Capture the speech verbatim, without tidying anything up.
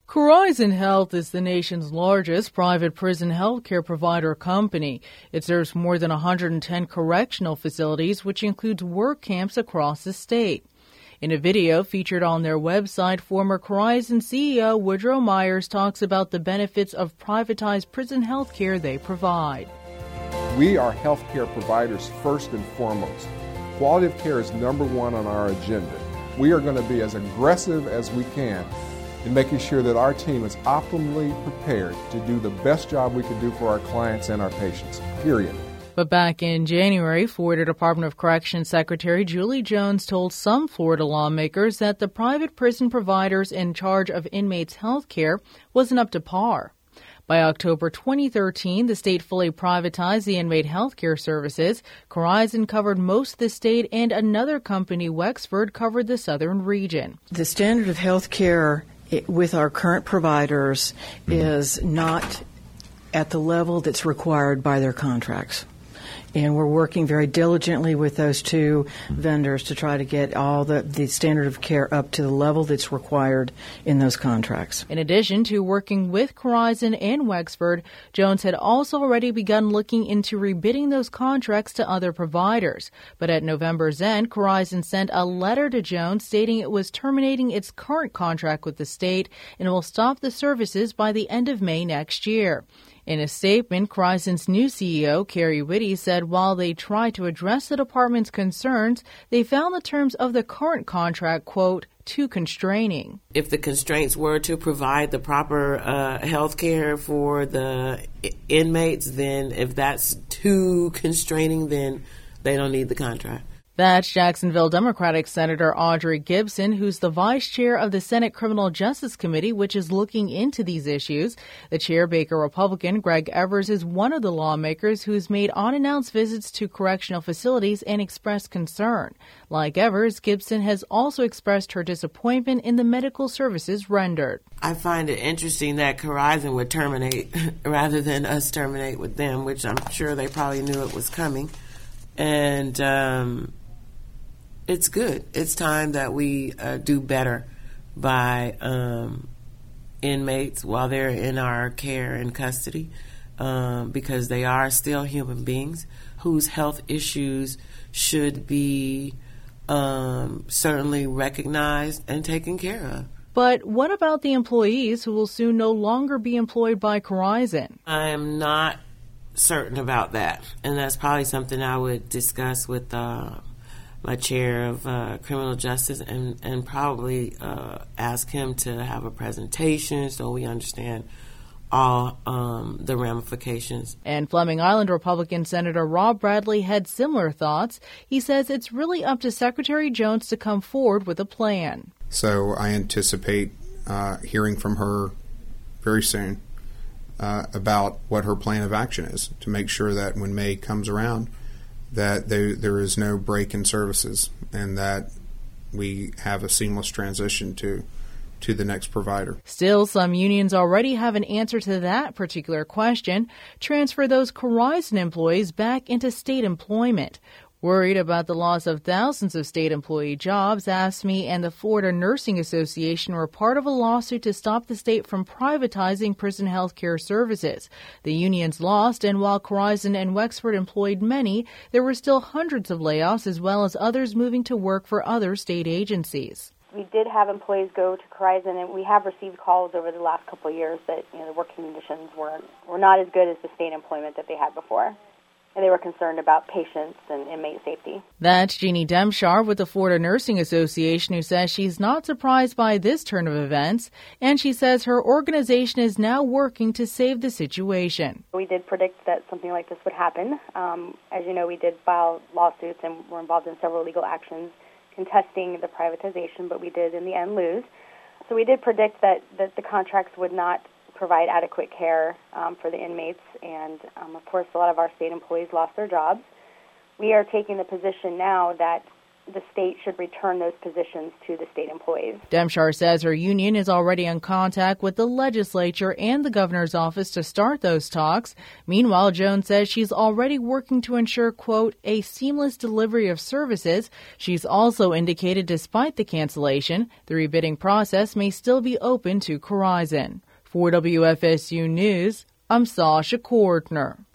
Corizon Health is the nation's largest private prison healthcare provider company. It serves more than one hundred ten correctional facilities, which includes work camps across the state. In a video featured on their website, former Corizon C E O Woodrow Myers talks about the benefits of privatized prison healthcare they provide. We are healthcare providers first and foremost. Quality of care is number one on our agenda. We are going to be as aggressive as we can in making sure that our team is optimally prepared to do the best job we can do for our clients and our patients, period. But back in January, Florida Department of Corrections Secretary Julie Jones told some Florida lawmakers that the private prison providers in charge of inmates' health care wasn't up to par. By October twenty thirteen, the state fully privatized the inmate health care services. Corizon covered most of the state, and another company, Wexford, covered the southern region. The standard of health care with our current providers is not at the level that's required by their contracts. And we're working very diligently with those two vendors to try to get all the, the standard of care up to the level that's required in those contracts. In addition to working with Corizon and Wexford, Jones had also already begun looking into rebidding those contracts to other providers. But at November's end, Corizon sent a letter to Jones stating it was terminating its current contract with the state and will stop the services by the end of May next year. In a statement, Corizon's new C E O, Carrie Whitty, said while they tried to address the department's concerns, they found the terms of the current contract, quote, too constraining. If the constraints were to provide the proper uh, health care for the I- inmates, then if that's too constraining, then they don't need the contract. That's Jacksonville Democratic Senator Audrey Gibson, who's the vice chair of the Senate Criminal Justice Committee, which is looking into these issues. The chair, Baker Republican Greg Evers, is one of the lawmakers who's made unannounced visits to correctional facilities and expressed concern. Like Evers, Gibson has also expressed her disappointment in the medical services rendered. I find it interesting that Corizon would terminate rather than us terminate with them, which I'm sure they probably knew it was coming. And um it's good. It's time that we uh, do better by um, inmates while they're in our care and custody um, because they are still human beings whose health issues should be um, certainly recognized and taken care of. But what about the employees who will soon no longer be employed by Corizon? I am not certain about that, and that's probably something I would discuss with uh, my chair of uh, criminal justice and, and probably uh, ask him to have a presentation so we understand all um, the ramifications. And Fleming Island Republican Senator Rob Bradley had similar thoughts. He says it's really up to Secretary Jones to come forward with a plan. So I anticipate uh, hearing from her very soon uh, about what her plan of action is to make sure that when May comes around, that there, there is no break in services and that we have a seamless transition to to the next provider. Still, some unions already have an answer to that particular question: transfer those Corizon employees back into state employment. Worried about the loss of thousands of state employee jobs, AFSCME and the Florida Nursing Association were part of a lawsuit to stop the state from privatizing prison health care services. The unions lost, and while Corizon and Wexford employed many, there were still hundreds of layoffs as well as others moving to work for other state agencies. We did have employees go to Corizon, and we have received calls over the last couple of years that you know the working conditions were, were not as good as the state employment that they had before. And they were concerned about patients and inmate safety. That's Jeannie Demshar with the Florida Nursing Association, who says she's not surprised by this turn of events, and she says her organization is now working to save the situation. We did predict that something like this would happen. Um, as you know, we did file lawsuits and were involved in several legal actions contesting the privatization, but we did in the end lose. So we did predict that, that the contracts would not provide adequate care um, for the inmates, and um, of course a lot of our state employees lost their jobs. We are taking the position now that the state should return those positions to the state employees. Demshar says her union is already in contact with the legislature and the governor's office to start those talks. Meanwhile, Jones says she's already working to ensure, quote, a seamless delivery of services. She's also indicated despite the cancellation, the rebidding process may still be open to Corizon. For W F S U News, I'm Sasha Cordner.